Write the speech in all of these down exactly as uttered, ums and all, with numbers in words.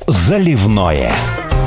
Заливное.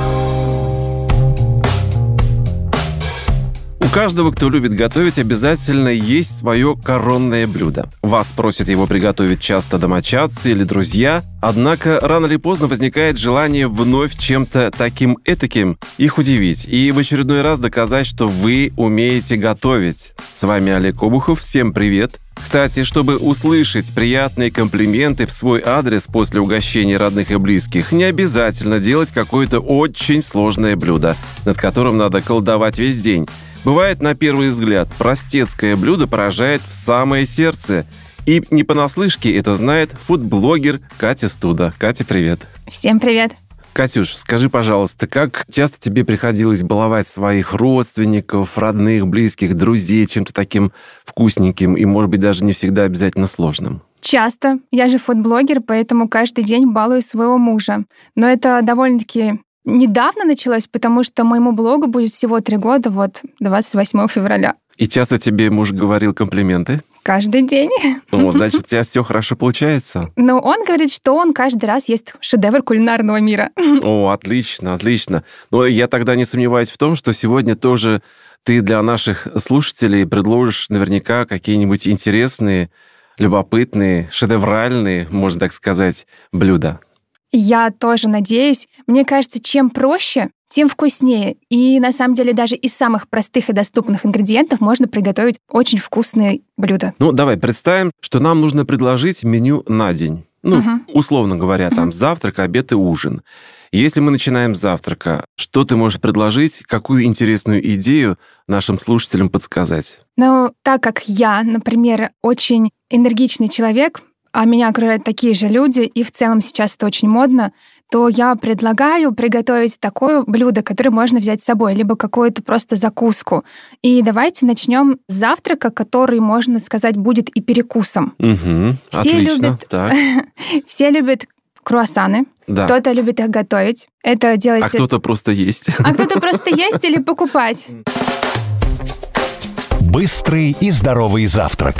У каждого, кто любит готовить, обязательно есть свое коронное блюдо. Вас просят его приготовить часто домочадцы или друзья, однако рано или поздно возникает желание вновь чем-то таким-этаким их удивить и в очередной раз доказать, что вы умеете готовить. С вами Олег Обухов, всем привет! Кстати, чтобы услышать приятные комплименты в свой адрес после угощения родных и близких, не обязательно делать какое-то очень сложное блюдо, над которым надо колдовать весь день. Бывает, на первый взгляд, простецкое блюдо поражает в самое сердце. И не понаслышке это знает фудблогер Катя Студа. Катя, привет. Всем привет. Катюш, скажи, пожалуйста, как часто тебе приходилось баловать своих родственников, родных, близких, друзей чем-то таким вкусненьким и, может быть, даже не всегда обязательно сложным? Часто. Я же фудблогер, поэтому каждый день балую своего мужа. Но это довольно-таки недавно началось, потому что моему блогу будет всего три года, вот двадцать восьмого февраля. И часто тебе муж говорил комплименты? Каждый день. Ну, значит, у тебя все хорошо получается. Но он говорит, что он каждый раз ест шедевр кулинарного мира. О, отлично, отлично. Но я тогда не сомневаюсь в том, что сегодня тоже ты для наших слушателей предложишь наверняка какие-нибудь интересные, любопытные, шедевральные, можно так сказать, блюда. Я тоже надеюсь. Мне кажется, чем проще, тем вкуснее. И на самом деле даже из самых простых и доступных ингредиентов можно приготовить очень вкусные блюда. Ну, давай представим, что нам нужно предложить меню на день. Ну, uh-huh. условно говоря, там uh-huh. завтрак, обед и ужин. Если мы начинаем с завтрака, что ты можешь предложить, какую интересную идею нашим слушателям подсказать? Ну, так как я, например, очень энергичный человек, а меня окружают такие же люди, и в целом сейчас это очень модно, то я предлагаю приготовить такое блюдо, которое можно взять с собой, либо какую-то просто закуску. И давайте начнем с завтрака, который, можно сказать, будет и перекусом. Угу, все отлично. Любят, так. Все любят круассаны. Да. Кто-то любит их готовить. Это делается... А кто-то просто есть. А кто-то просто есть или покупать. Быстрый и здоровый завтрак.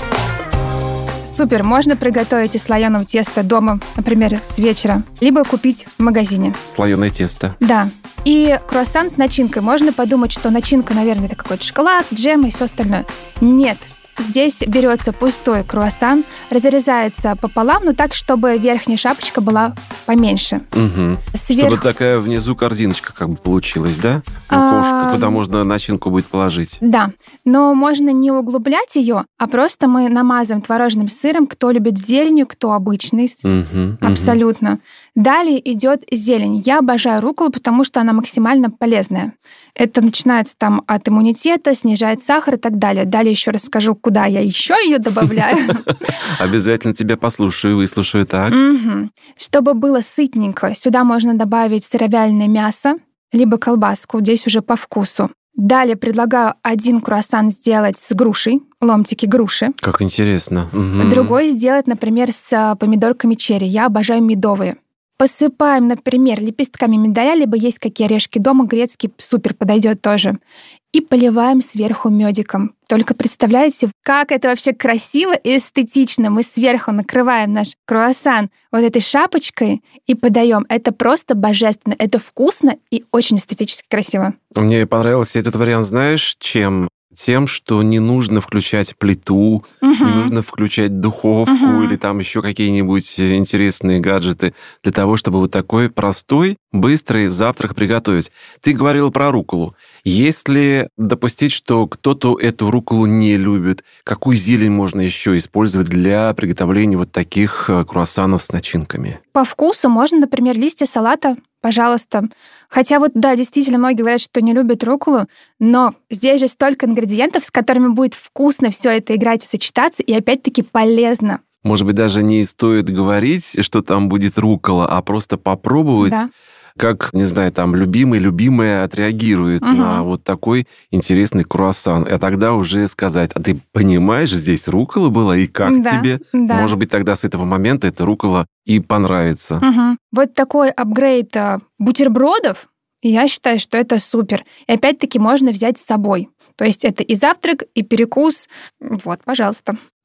Супер, можно приготовить из слоеного теста дома, например, с вечера, либо купить в магазине. Слоеное тесто. Да. И круассан с начинкой. Можно подумать, что начинка, наверное, это какой-то шоколад, джем и все остальное. Нет. Здесь берется пустой круассан, разрезается пополам, но так, чтобы верхняя шапочка была поменьше. Угу. Сверх... Чтобы такая внизу корзиночка как бы получилась, да? Окошко, а... куда можно начинку будет положить. Да, но можно не углублять ее, а просто мы намазываем творожным сыром, кто любит с зеленью, кто обычный. Угу, Абсолютно. Угу. Далее идет зелень. Я обожаю рукколу, потому что она максимально полезная. Это начинается там от иммунитета, снижает сахар и так далее. Далее еще раз скажу, куда я еще ее добавляю. Обязательно тебя послушаю, выслушаю, так. Чтобы было сытненько, сюда можно добавить сыровяленое мясо, либо колбаску, здесь уже по вкусу. Далее предлагаю один круассан сделать с грушей, ломтики груши. Как интересно. Другой сделать, например, с помидорками черри. Я обожаю медовые. Посыпаем, например, лепестками миндаля, либо есть какие орешки дома, грецкий супер подойдет тоже. И поливаем сверху медиком. Только представляете, как это вообще красиво и эстетично. Мы сверху накрываем наш круассан вот этой шапочкой и подаем. Это просто божественно, это вкусно и очень эстетически красиво. Мне понравился этот вариант, знаешь, чем? Тем, что не нужно включать плиту, uh-huh. не нужно включать духовку uh-huh. или там еще какие-нибудь интересные гаджеты для того, чтобы вот такой простой, быстрый завтрак приготовить. Ты говорил про рукколу. Если допустить, что кто-то эту рукколу не любит, какую зелень можно еще использовать для приготовления вот таких круассанов с начинками? По вкусу можно, например, листья салата. Пожалуйста. Хотя вот, да, действительно, многие говорят, что не любят рукколу, но здесь же столько ингредиентов, с которыми будет вкусно все это играть и сочетаться, и опять-таки полезно. Может быть, даже не стоит говорить, что там будет руккола, а просто попробовать, да. как, не знаю, там, любимый, любимая отреагирует угу. на вот такой интересный круассан. И тогда уже сказать, а ты понимаешь, здесь руккола была, и как да, тебе? Да. Может быть, тогда с этого момента эта руккола и понравится. Угу. Вот такой апгрейд бутербродов, я считаю, что это супер. И опять-таки можно взять с собой. То есть это и завтрак, и перекус. Вот, пожалуйста.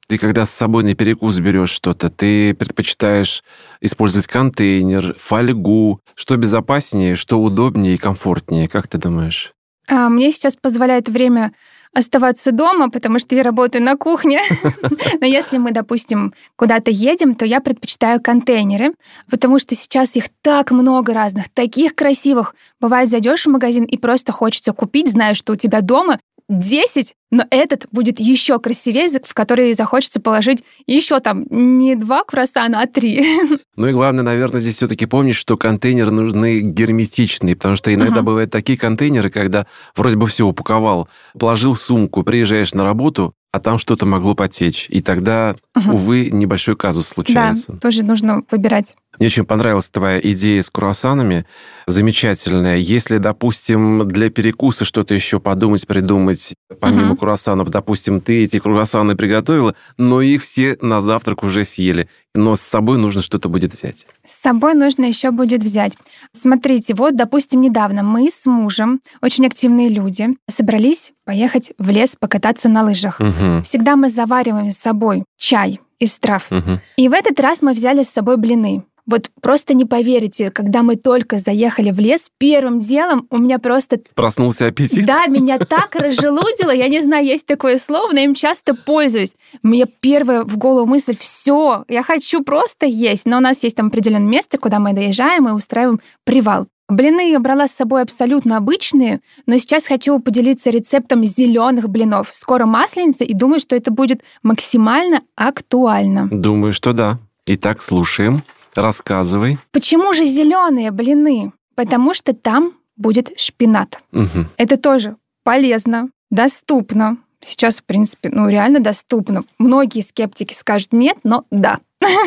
Ты когда с собой на перекус берешь что-то, ты предпочитаешь использовать контейнер, фольгу? Что безопаснее, что удобнее и комфортнее? Как ты думаешь? А, Мне сейчас позволяет время оставаться дома, потому что я работаю на кухне. Но если мы, допустим, куда-то едем, то я предпочитаю контейнеры, потому что сейчас их так много разных, таких красивых. Бывает, зайдешь в магазин и просто хочется купить, зная, что у тебя дома десять, но этот будет еще красивее, в который захочется положить еще там не два круассана, а три. Ну и главное, наверное, здесь все-таки помнить, что контейнеры нужны герметичные, потому что иногда uh-huh. бывают такие контейнеры, когда вроде бы все упаковал, положил в сумку, приезжаешь на работу, а там что-то могло потечь. И тогда, uh-huh. увы, небольшой казус случается. Да, тоже нужно выбирать. Мне очень понравилась твоя идея с круассанами. Замечательная. Если, допустим, для перекуса что-то еще подумать, придумать, помимо uh-huh. круассанов, допустим, ты эти круассаны приготовила, но их все на завтрак уже съели. Но с собой нужно что-то будет взять. С собой нужно еще будет взять. Смотрите, вот, допустим, недавно мы с мужем, очень активные люди, собрались поехать в лес покататься на лыжах. Uh-huh. Всегда мы завариваем с собой чай из трав. Uh-huh. И в этот раз мы взяли с собой блины. Вот просто не поверите, когда мы только заехали в лес, первым делом у меня просто... Проснулся аппетит? Да, меня так разжелудило, я не знаю, есть такое слово, но им часто пользуюсь. Мне первая в голову мысль: все, я хочу просто есть. Но у нас есть там определенное место, куда мы доезжаем и устраиваем привал. Блины я брала с собой абсолютно обычные, но сейчас хочу поделиться рецептом зеленых блинов. Скоро Масленица, и думаю, что это будет максимально актуально. Думаю, что да. Итак, слушаем. Рассказывай. Почему же зеленые блины? Потому что там будет шпинат. Угу. Это тоже полезно, доступно. Сейчас, в принципе, ну реально доступно. Многие скептики скажут нет, но да.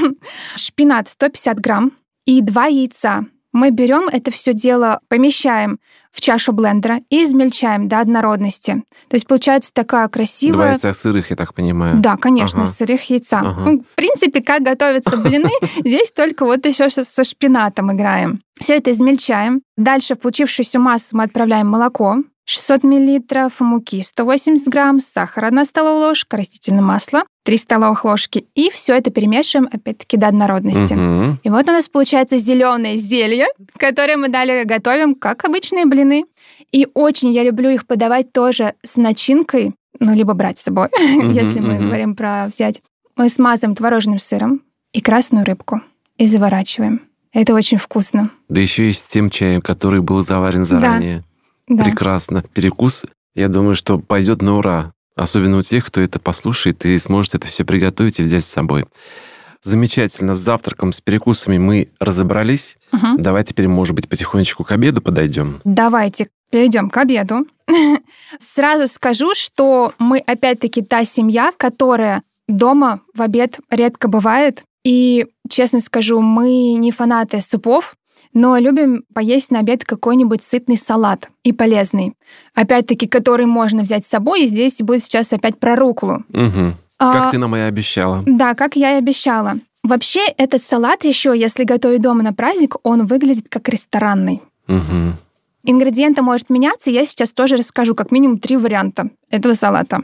Шпинат сто пятьдесят грамм и два яйца. Мы берем это все дело, помещаем в чашу блендера и измельчаем до однородности. То есть получается такая красивая... Два яйца сырых, я так понимаю. Да, конечно, ага. сырых яйца. Ага. Ну, в принципе, как готовятся блины, здесь только вот еще со шпинатом играем. Все это измельчаем. Дальше в получившуюся массу мы отправляем молоко, шестьсот миллилитров муки, сто восемьдесят грамм, сахар одна столовая ложка, растительное масло, три столовых ложки. И все это перемешиваем, опять-таки, до однородности. Угу. И вот у нас получается зеленое зелье, которое мы далее готовим, как обычные блины. И очень я люблю их подавать тоже с начинкой, ну, либо брать с собой, угу, если мы угу. говорим про взять. Мы смазываем творожным сыром и красную рыбку и заворачиваем. Это очень вкусно. Да еще и с тем чаем, который был заварен заранее. Да. Да. Прекрасно. Перекус, я думаю, что пойдет на ура. Особенно у тех, кто это послушает и сможет это все приготовить и взять с собой. Замечательно. С завтраком, с перекусами мы разобрались. Угу. Давай теперь, может быть, потихонечку к обеду подойдем. Давайте перейдем к обеду. Сразу скажу, что мы опять-таки та семья, которая дома в обед редко бывает. И, честно скажу, мы не фанаты супов, но любим поесть на обед какой-нибудь сытный салат и полезный. Опять-таки, который можно взять с собой. И здесь будет сейчас опять про рукколу. Угу. А, как ты нам и обещала. Да, как я и обещала. Вообще, этот салат еще, если готовить дома на праздник, он выглядит как ресторанный. Угу. Ингредиенты может меняться. Я сейчас тоже расскажу как минимум три варианта этого салата.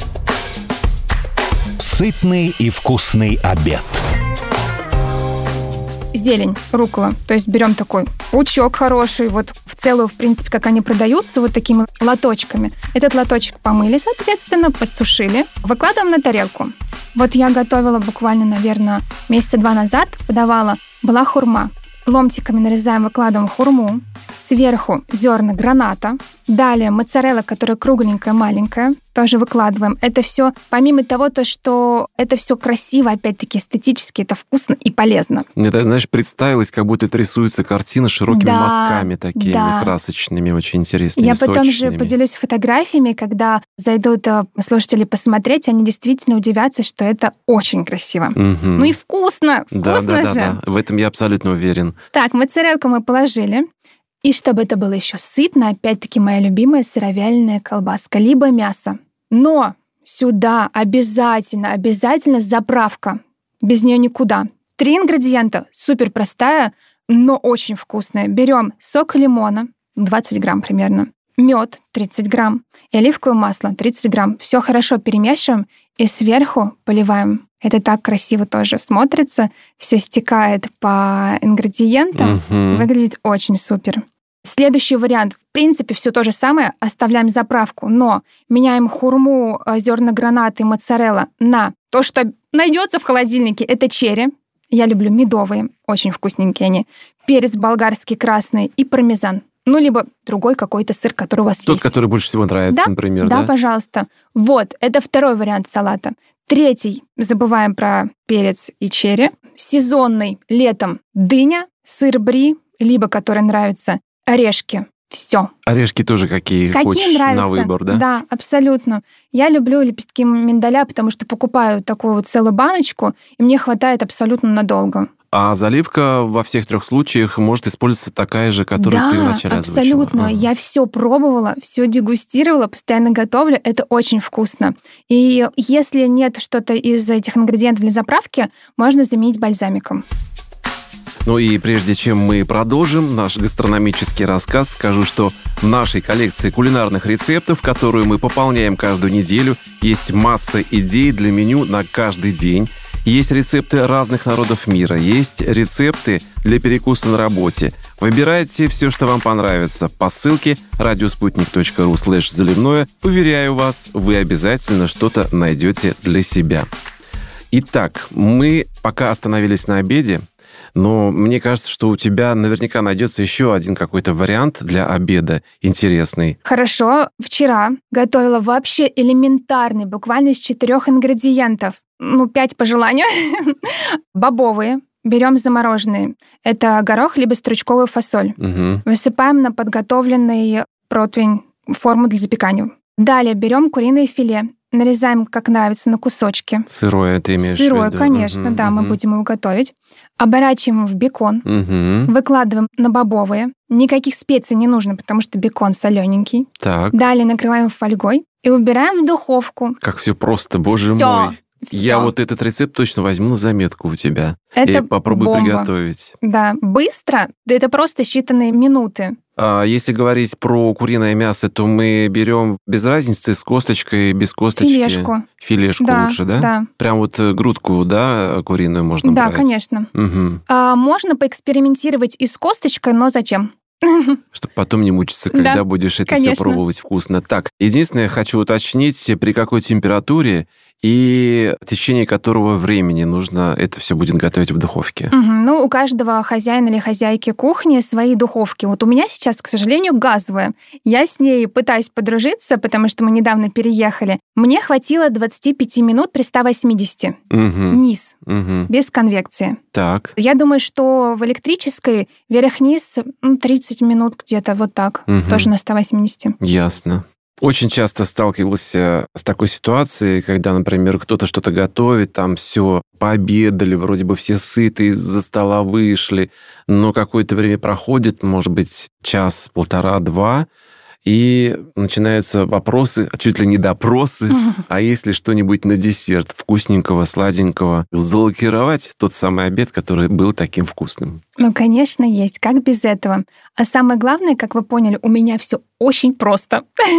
Сытный и вкусный обед. Зелень, руккола. То есть берем такой пучок хороший, вот в целую, в принципе, как они продаются, вот такими лоточками. Этот лоточек помыли, соответственно, подсушили, выкладываем на тарелку. Вот я готовила буквально, наверное, месяца два назад, подавала, была хурма. Ломтиками нарезаем, выкладываем хурму. Сверху зерна граната. Далее моцарелла, которая кругленькая, маленькая, тоже выкладываем. Это все, помимо того, то, что это все красиво, опять-таки эстетически, это вкусно и полезно. Мне даже, знаешь, представилось, как будто это рисуется картина широкими да, мазками такими да. красочными, очень интересными, Я потом сочными. же поделюсь фотографиями, когда зайдут слушатели посмотреть, они действительно удивятся, что это очень красиво. Угу. Ну и вкусно, да, вкусно да, же. Да, да, в этом я абсолютно уверен. Так, моцарелку мы положили. И чтобы это было еще сытно, опять-таки моя любимая сыровяленая колбаска, либо мясо. Но сюда обязательно, обязательно заправка. Без нее никуда. Три ингредиента, супер простая, но очень вкусная. Берем сок лимона, двадцать грамм примерно, мед тридцать грамм и оливковое масло тридцать грамм. Все хорошо перемешиваем и сверху поливаем. Это так красиво тоже смотрится. Все стекает по ингредиентам. Мгм. Выглядит очень супер. Следующий вариант. В принципе, все то же самое. Оставляем заправку, но меняем хурму, э, зерна граната и моцарелла на то, что найдется в холодильнике. Это черри. Я люблю медовые. Очень вкусненькие они. Перец болгарский красный и пармезан. Ну, либо другой какой-то сыр, который у вас Тот, есть. который больше всего нравится, Да, например, Да, да? пожалуйста. Вот, это второй вариант салата. Третий, забываем про перец и черри. Сезонный, летом, дыня, сыр бри, либо, который нравится, орешки. Все. Орешки тоже какие, Какие хочешь нравятся? на выбор, да? Да, абсолютно. Я люблю лепестки миндаля, потому что покупаю такую вот целую баночку, и мне хватает абсолютно надолго. А заливка во всех трех случаях может использоваться такая же, которую Да, ты вначале озвучила. абсолютно. Ага. Я все пробовала, все дегустировала, постоянно готовлю. Это очень вкусно. И если нет что-то из этих ингредиентов для заправки, можно заменить бальзамиком. Ну и прежде чем мы продолжим наш гастрономический рассказ, скажу, что в нашей коллекции кулинарных рецептов, которую мы пополняем каждую неделю, есть масса идей для меню на каждый день. Есть рецепты разных народов мира, есть рецепты для перекуса на работе. Выбирайте все, что вам понравится по ссылке радиоспутник точка ру слэш заливное. Уверяю вас, вы обязательно что-то найдете для себя. Итак, мы пока остановились на обеде, но мне кажется, что у тебя наверняка найдется еще один какой-то вариант для обеда интересный. Хорошо. Вчера готовила вообще элементарный, буквально из четырех ингредиентов. Ну, пять по желанию. Бобовые. Берем замороженные. Это горох либо стручковую фасоль. Угу. Высыпаем на подготовленный противень, форму для запекания. Далее берем куриное филе. Нарезаем, как нравится, на кусочки. Сырое ты имеешь в Сырое, виду? конечно, Мгм, да, мы мгм. будем его готовить. Оборачиваем в бекон. Мгм. Выкладываем на бобовые. Никаких специй не нужно, потому что бекон солененький. Так, Далее накрываем фольгой и убираем в духовку. как все просто, боже Всё, мой. Я всё. вот этот рецепт точно возьму на заметку у тебя. Это И попробую бомба. приготовить. Да, быстро, да это просто считанные минуты. А если говорить про куриное мясо, то мы берем без разницы с косточкой, без косточки. Филешку. Филешку Да, лучше, да? да. Прям вот э, грудку, да, куриную можно Да, брать? конечно. Мгм. А, можно поэкспериментировать и с косточкой, но зачем? Чтобы потом не мучиться, когда Да, будешь это конечно. все пробовать вкусно. Так, единственное, хочу уточнить, при какой температуре и в течение которого времени нужно это все будет готовить в духовке. Мгм. Ну, у каждого хозяина или хозяйки кухни свои духовки. Вот у меня сейчас, к сожалению, газовая. Я с ней пытаюсь подружиться, потому что мы недавно переехали. Мне хватило двадцать пять минут при ста восьмидесяти. Мгм. Низ, Мгм. без конвекции. Так. Я думаю, что в электрической верх-низ ну, тридцать минут где-то вот так. Мгм. Тоже на ста восьмидесяти. Ясно. Очень часто сталкивался с такой ситуацией, когда, например, кто-то что-то готовит, там все, пообедали, вроде бы все сыты, из-за стола вышли, но какое-то время проходит, может быть, час, полтора, два, и начинаются вопросы, чуть ли не допросы, а есть ли что-нибудь на десерт, вкусненького, сладенького, залакировать тот самый обед, который был таким вкусным? Ну, конечно, есть. Как без этого? А самое главное, как вы поняли, у меня все очень просто.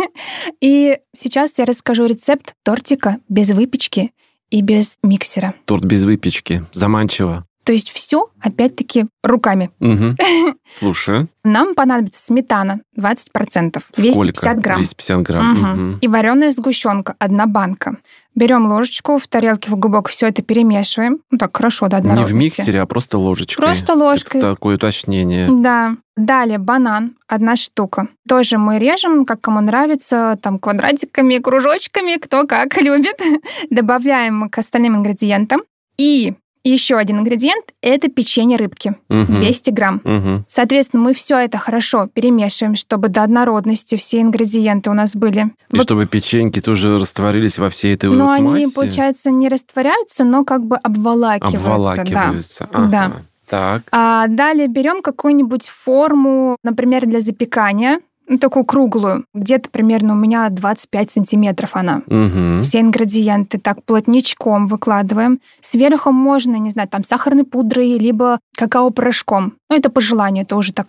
И сейчас я расскажу рецепт тортика без выпечки и без миксера. Торт без выпечки. Заманчиво. То есть все, опять-таки, руками. Мгм. Слушаю. Нам понадобится сметана двадцать процентов, двести Сколько? пятьдесят грамм. двести пятьдесят грамм. Мгм. Мгм. И вареная сгущенка, одна банка. Берем ложечку, в тарелке в глубоко все это перемешиваем. Ну так, хорошо, до Не в однородности. миксере, а просто ложечкой. Просто ложкой. Это такое уточнение. Да. Далее банан, одна штука. Тоже мы режем, как кому нравится, там квадратиками, кружочками, кто как любит. Добавляем к остальным ингредиентам. И еще один ингредиент – это печенье рыбки, Мгм. двести грамм. Мгм. Соответственно, мы все это хорошо перемешиваем, чтобы до однородности все ингредиенты у нас были. И Вот, чтобы печеньки тоже растворились во всей этой но вот они, массе. получается, не растворяются, но как бы обволакиваются. да. Обволакиваются. Ага. Да. Так. А далее берем какую-нибудь форму, например, для запекания, ну, такую круглую, где-то примерно у меня двадцать пять сантиметров она. Мгм. Все ингредиенты так плотничком выкладываем. Сверху можно, не знаю, там сахарной пудрой, либо какао-порошком. Ну, это по желанию, это уже такая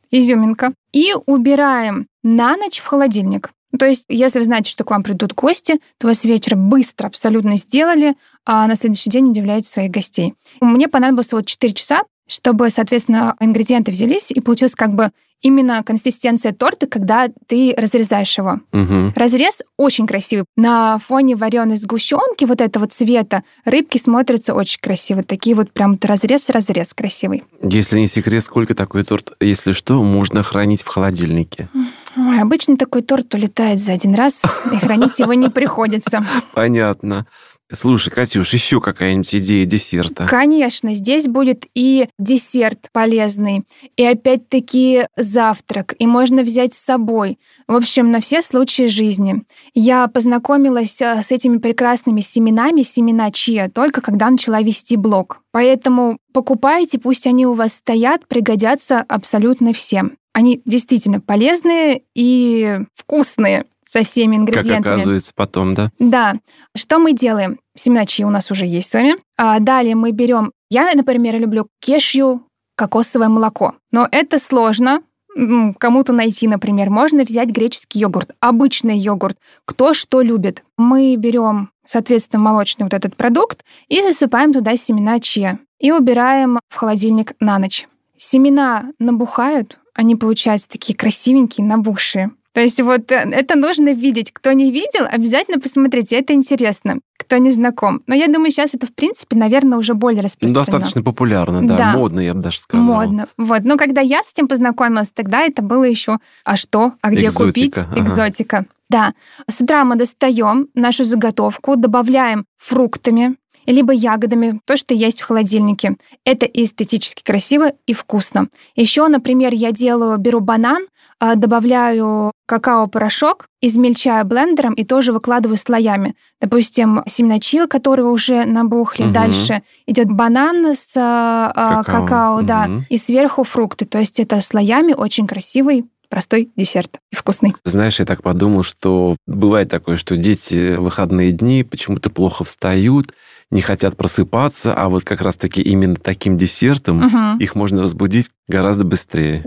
изюминка. И убираем на ночь в холодильник. То есть, если вы знаете, что к вам придут гости, то вы с вечера быстро абсолютно сделали, а на следующий день удивляете своих гостей. Мне понадобилось вот четыре часа, чтобы, соответственно, ингредиенты взялись, и получилась как бы именно консистенция торта, когда ты разрезаешь его. Угу. Разрез очень красивый. На фоне вареной сгущенки вот этого цвета рыбки смотрятся очень красиво. Такие вот прям разрез-разрез красивый. Если не секрет, сколько такой торт, если что, можно хранить в холодильнике? Ой, обычно такой торт улетает за один раз, и хранить его не приходится. Понятно. Слушай, Катюш, еще какая-нибудь идея десерта? Конечно, здесь будет и десерт полезный, и опять-таки завтрак, и можно взять с собой. В общем, на все случаи жизни. Я познакомилась с этими прекрасными семенами, семена чиа, только когда начала вести блог. Поэтому покупайте, пусть они у вас стоят, пригодятся абсолютно всем. Они действительно полезные и вкусные. Со всеми ингредиентами. Как оказывается потом, да? Да. Что мы делаем? Семена чиа у нас уже есть с вами. А далее мы берем... Я, например, люблю кешью, кокосовое молоко. Но это сложно кому-то найти, например. Можно взять греческий йогурт, обычный йогурт. Кто что любит. Мы берем, соответственно, молочный вот этот продукт и засыпаем туда семена чиа. И убираем в холодильник на ночь. Семена набухают, они получаются такие красивенькие, набухшие. То есть вот это нужно видеть. Кто не видел, обязательно посмотрите. Это интересно. Кто не знаком. Но я думаю, сейчас это, в принципе, наверное, уже более распространено. Достаточно популярно, да. да. Модно, я бы даже сказала. Модно. Вот. Но когда я с этим познакомилась, тогда это было еще «а что? А где Экзотика. купить?» Ага. Экзотика. Да. С утра мы достаем нашу заготовку, добавляем фруктами, либо ягодами, то, что есть в холодильнике. Это эстетически красиво и вкусно. Еще, например, я делаю, беру банан, добавляю какао-порошок, измельчаю блендером и тоже выкладываю слоями. Допустим, семена чиа, которые уже набухли. Угу. Дальше идет банан с какао, какао угу. да, и сверху фрукты. То есть это слоями очень красивый, простой десерт и вкусный. Знаешь, я так подумал, что бывает такое, что дети в выходные дни почему-то плохо встают, не хотят просыпаться, а вот как раз-таки именно таким десертом Угу. их можно разбудить гораздо быстрее.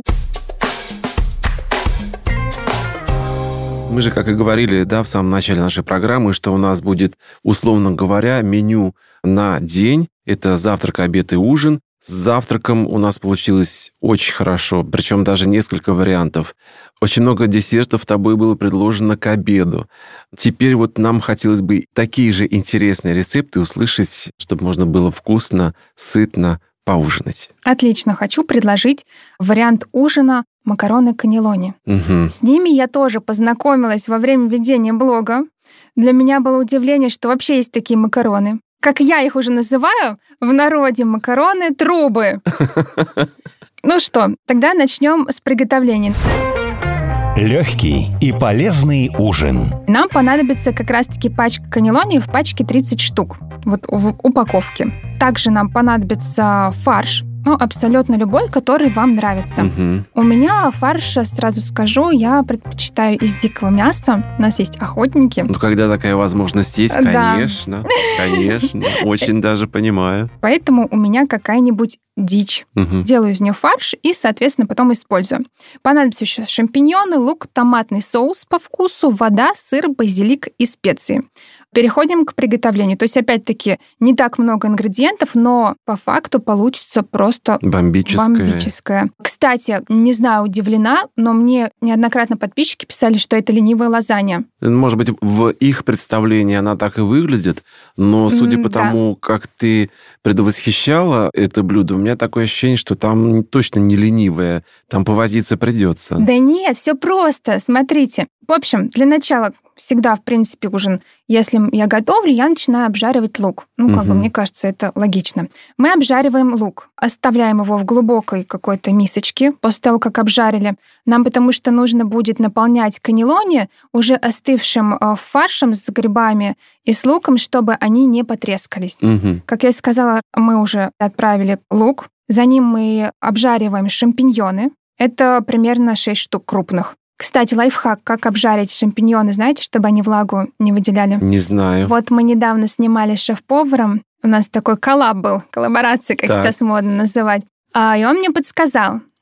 Мы же, как и говорили, да, в самом начале нашей программы, что у нас будет, условно говоря, меню на день. Это завтрак, обед и ужин. С завтраком у нас получилось очень хорошо, причем даже несколько вариантов. Очень много десертов тобой было предложено к обеду. Теперь вот нам хотелось бы такие же интересные рецепты услышать, чтобы можно было вкусно, сытно поужинать. Отлично. Хочу предложить вариант ужина макароны каннелони. Угу. С ними я тоже познакомилась во время ведения блога. Для меня было удивление, что вообще есть такие макароны. Как я их уже называю, в народе макароны трубы. Ну что, тогда начнем с приготовления. Легкий и полезный ужин. Нам понадобится как раз-таки пачка каннелони, в пачке тридцать штук, вот в упаковке. Также нам понадобится фарш, ну, абсолютно любой, который вам нравится. Угу. У меня фарш, сразу скажу, я предпочитаю из дикого мяса. У нас есть охотники. Ну, когда такая возможность есть, Да. конечно, конечно, очень даже понимаю. Поэтому у меня какая-нибудь дичь. Угу. Делаю из нее фарш и, соответственно, потом использую. Понадобятся еще шампиньоны, лук, томатный соус по вкусу, вода, сыр, базилик и специи. Переходим к приготовлению. То есть, опять-таки, не так много ингредиентов, но по факту получится просто Бомбическое. бомбическое. Кстати, не знаю, удивлена, но мне неоднократно подписчики писали, что это ленивая лазанья. Может быть, в их представлении она так и выглядит, но судя М, по да. тому, как ты предвосхищала это блюдо, у меня такое ощущение, что там точно не ленивое, там повозиться придется. Да нет, все просто. Смотрите. В общем, для начала всегда, в принципе, ужин, если я готовлю, я начинаю обжаривать лук. Ну, как бы, Мгм. мне кажется, это логично. Мы обжариваем лук, оставляем его в глубокой какой-то мисочке после того, как обжарили. Нам потому что нужно будет наполнять каннелони уже остывшим э, фаршем с грибами и с луком, чтобы они не потрескались. Мгм. Как я сказала, мы уже отправили лук. За ним мы обжариваем шампиньоны. Это примерно шесть штук крупных. Кстати, лайфхак, как обжарить шампиньоны, знаете, чтобы они влагу не выделяли? Не знаю. Вот мы недавно снимали с шеф-поваром. У нас такой коллаб был, коллаборация, как Так. сейчас модно называть. А, и он мне подсказал.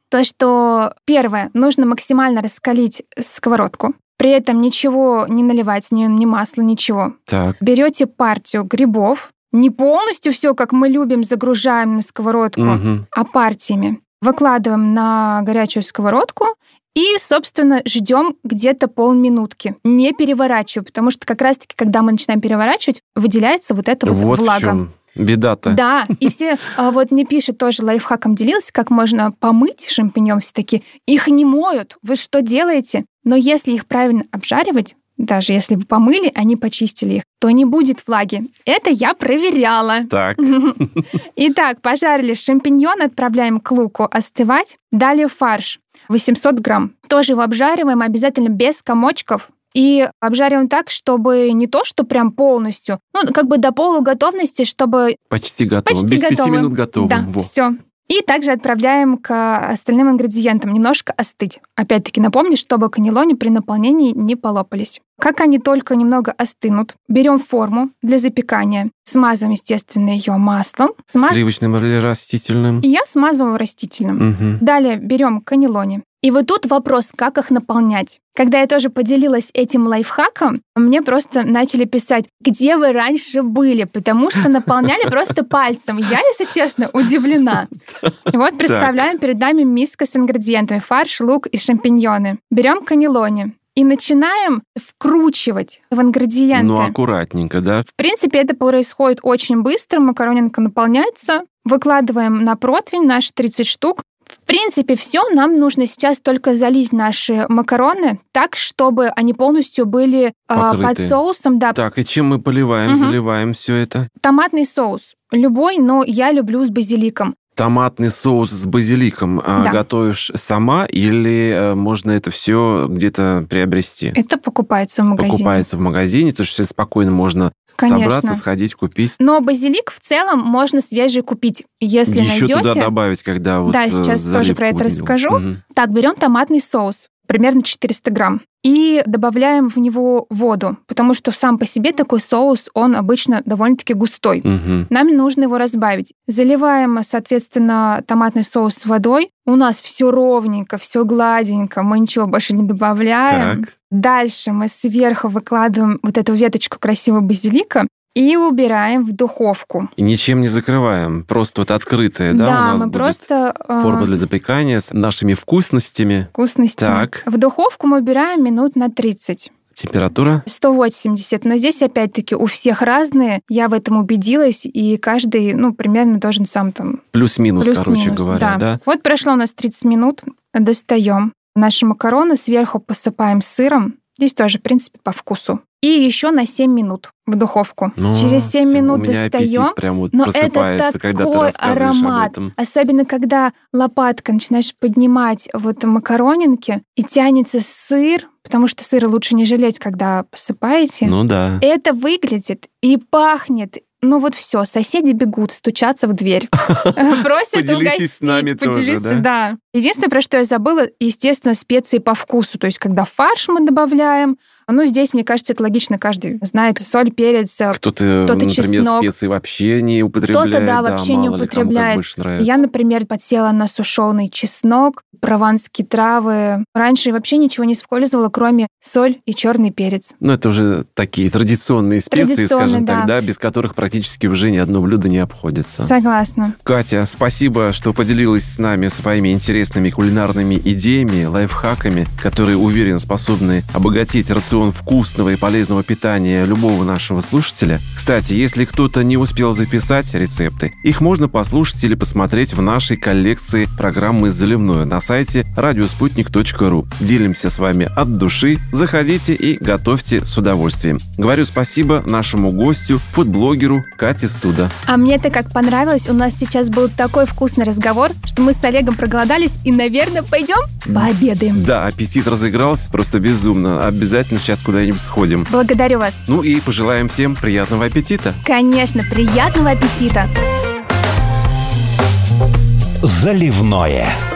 То, что первое, нужно максимально раскалить сковородку. При этом ничего не наливать, ни, ни масла, ничего. Так. Берете партию грибов, не полностью все, как мы любим, загружаем на сковородку, Угу. а партиями. Выкладываем на горячую сковородку и, собственно, ждем где-то полминутки. Не переворачиваю, потому что как раз-таки, когда мы начинаем переворачивать, выделяется вот эта вот, Вот в влага. чем беда-то. Да, и все, а, вот мне пишет тоже, лайфхаком делилась, как можно помыть шампиньон. Все такие, их не моют, вы что делаете? Но если их правильно обжаривать, даже если вы помыли, они почистили их, то не будет влаги. Это я проверяла. Так. Итак, пожарили шампиньон, отправляем к луку остывать. Далее фарш восемьсот грамм. Тоже его обжариваем обязательно без комочков. И обжариваем так, чтобы не то, что прям полностью, ну, как бы до полуготовности, чтобы... Почти готово. Почти Без пяти готовы. минут готово. Да, Во. все. И также отправляем к остальным ингредиентам немножко остыть. Опять-таки напомню, чтобы каннелони при наполнении не полопались. Как они только немного остынут, берем форму для запекания, смазываем, естественно, ее маслом. Смаз... Сливочным или растительным. И я смазываю растительным. Угу. Далее берем каннелони. И вот тут вопрос, как их наполнять. Когда я тоже поделилась этим лайфхаком, мне просто начали писать, где вы раньше были, потому что наполняли просто пальцем. Я, если честно, удивлена. Вот представляем перед нами миска с ингредиентами: фарш, лук и шампиньоны. Берем каннелони и начинаем вкручивать в ингредиенты. Ну, аккуратненько, да? В принципе, это происходит очень быстро. Макаронинка наполняется. Выкладываем на противень наши тридцать штук. В принципе, все. Нам нужно сейчас только залить наши макароны так, чтобы они полностью были а, под соусом. Да. Так, и чем мы поливаем, Мгм. заливаем все это? Томатный соус. Любой, но я люблю с базиликом. Томатный соус с базиликом а, Да. готовишь сама или а, можно это все где-то приобрести? Это покупается в магазине. Покупается в магазине, то есть спокойно можно Конечно. собраться, сходить, купить. Но базилик в целом можно свежий купить, если Еще найдете. туда добавить, когда вот Да, э, сейчас тоже заливку про это делать. расскажу. Мгм. Так, берем томатный соус, примерно четыреста грамм, и добавляем в него воду, потому что сам по себе такой соус, он обычно довольно-таки густой. Мгм. Нам нужно его разбавить. Заливаем, соответственно, томатный соус водой. У нас все ровненько, все гладенько, мы ничего больше не добавляем. Так. Дальше мы сверху выкладываем вот эту веточку красивого базилика и убираем в духовку. И ничем не закрываем, просто вот открытая, да, у нас мы будет просто... э, форма для запекания с нашими вкусностями. вкусности. Так. В духовку мы убираем минут на тридцать. Температура? сто восемьдесят. Но здесь, опять-таки, у всех разные. Я в этом убедилась, и каждый, ну, примерно должен сам там... Плюс-минус, короче Плюс-минус, говоря, да. да? Вот прошло у нас тридцать минут. Достаем наши макароны, сверху посыпаем сыром. Здесь тоже, в принципе, по вкусу. И еще на семь минут в духовку. Ну, Через семь всё, минут у меня аппетит достаем. прям вот Но это просыпается, когда ты такой рассказываешь аромат. об этом. Особенно, когда лопаткой начинаешь поднимать вот макаронинки, и тянется сыр, потому что сыра лучше не жалеть, когда посыпаете. Ну да. Это выглядит и пахнет. Ну вот все, соседи бегут стучаться в дверь. Просят Поделитесь угостить, с нами тоже, поделиться, да? да. Единственное, про что я забыла, естественно, специи по вкусу. То есть, когда фарш мы добавляем, ну, здесь, мне кажется, это логично, каждый знает соль, перец. Кто-то, кто-то например, чеснок. специи вообще не употребляет. Кто-то, да, вообще не мало ли кому как употребляет. больше нравится. Я, например, подсела на сушеный чеснок, прованские травы. Раньше вообще ничего не использовала, кроме соль и черный перец. Ну, это уже такие традиционные специи, Традиционные, скажем да. так, да, без которых практически уже ни одно блюдо не обходится. Согласна. Катя, спасибо, что поделилась с нами своими интересными кулинарными идеями, лайфхаками, которые, уверен, способны обогатить рацион вкусного и полезного питания любого нашего слушателя. Кстати, если кто-то не успел записать рецепты, их можно послушать или посмотреть в нашей коллекции программы «Заливное» на сайте радиоспутник точка ру. Делимся с вами от души. Заходите и готовьте с удовольствием. Говорю спасибо нашему гостю, фудблогеру Кате Студа. А мне-то как понравилось. У нас сейчас был такой вкусный разговор, что мы с Олегом проголодались и, наверное, пойдем пообедаем. Да, аппетит разыгрался просто безумно. Обязательно сейчас куда-нибудь сходим. Благодарю вас. Ну и пожелаем всем приятного аппетита. Конечно, приятного аппетита. Заливное.